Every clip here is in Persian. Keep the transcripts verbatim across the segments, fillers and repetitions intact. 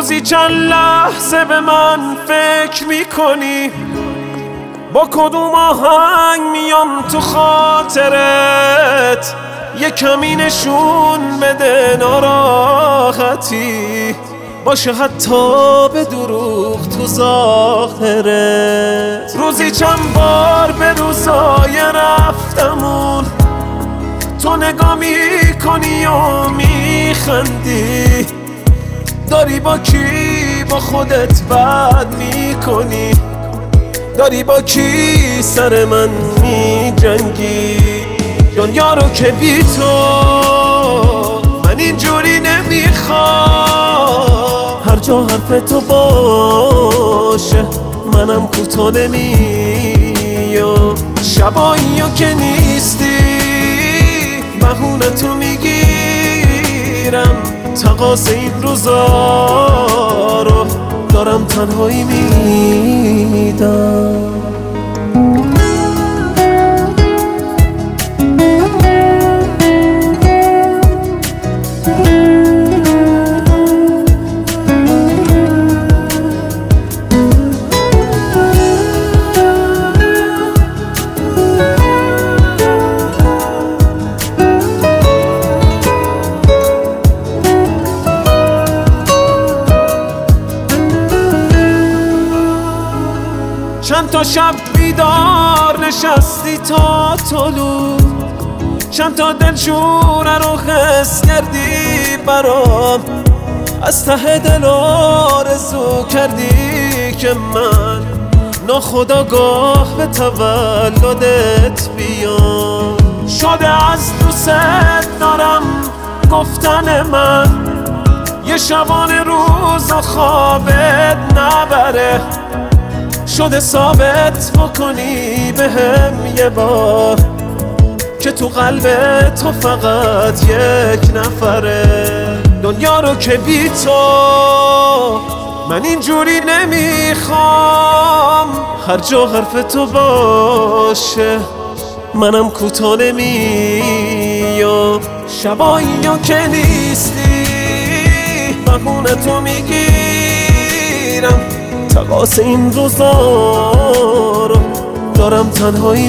روزی چند لحظه به من فکر میکنی با کدوم آهنگ میام تو خاطرت، یه کمی نشون بده ناراحتی باشه حتی به دروغ تو ظاهرت. روزی چند بار به روزای رفتمون تو نگاه میکنی و میخندی، داری با کی با خودت بد میکنی، داری با کی سر من میجنگی. دنیا رو که بی تو من اینجوری نمیخوام، هر جا حرف تو باشه منم کوتاه نمیام. شبایی که نیستی بهونه تو میگیرم، تقاص این روزا رو دارم تنهایی میدم. چند تا شب بیدار نشستی تا طلوع، چند تا دلشوره رو حس کردی برام، از ته دل آرزو کردی که من ناخودآگاه به تولدت بیام. شده از دوست دارم گفتن من یه شبانه روز و خوابت نبره، شده ثابت بکنی بهم یه بار که تو قلب تو فقط یک نفره. دنیا رو که بی تو من اینجوری نمیخوام، هر جا حرف تو باشه منم کوتاه نمیام. شبایی که نیستی بهونه تو میگیرم، تقاص این روزا رو دارم تنهایی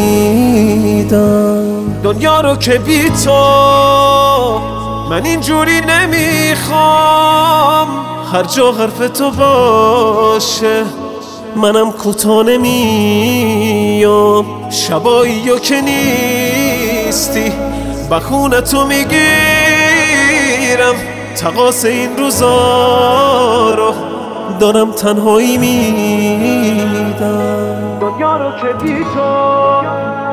میدم. دنیا رو که بی تو من اینجوری نمیخوام، هر جا حرف تو باشه منم کوتاه نمیام. شبایی که نیستی بهونه تو میگیرم، تقاص این روزا رو دارم تنهایی میدم. دنیا رو که بی تو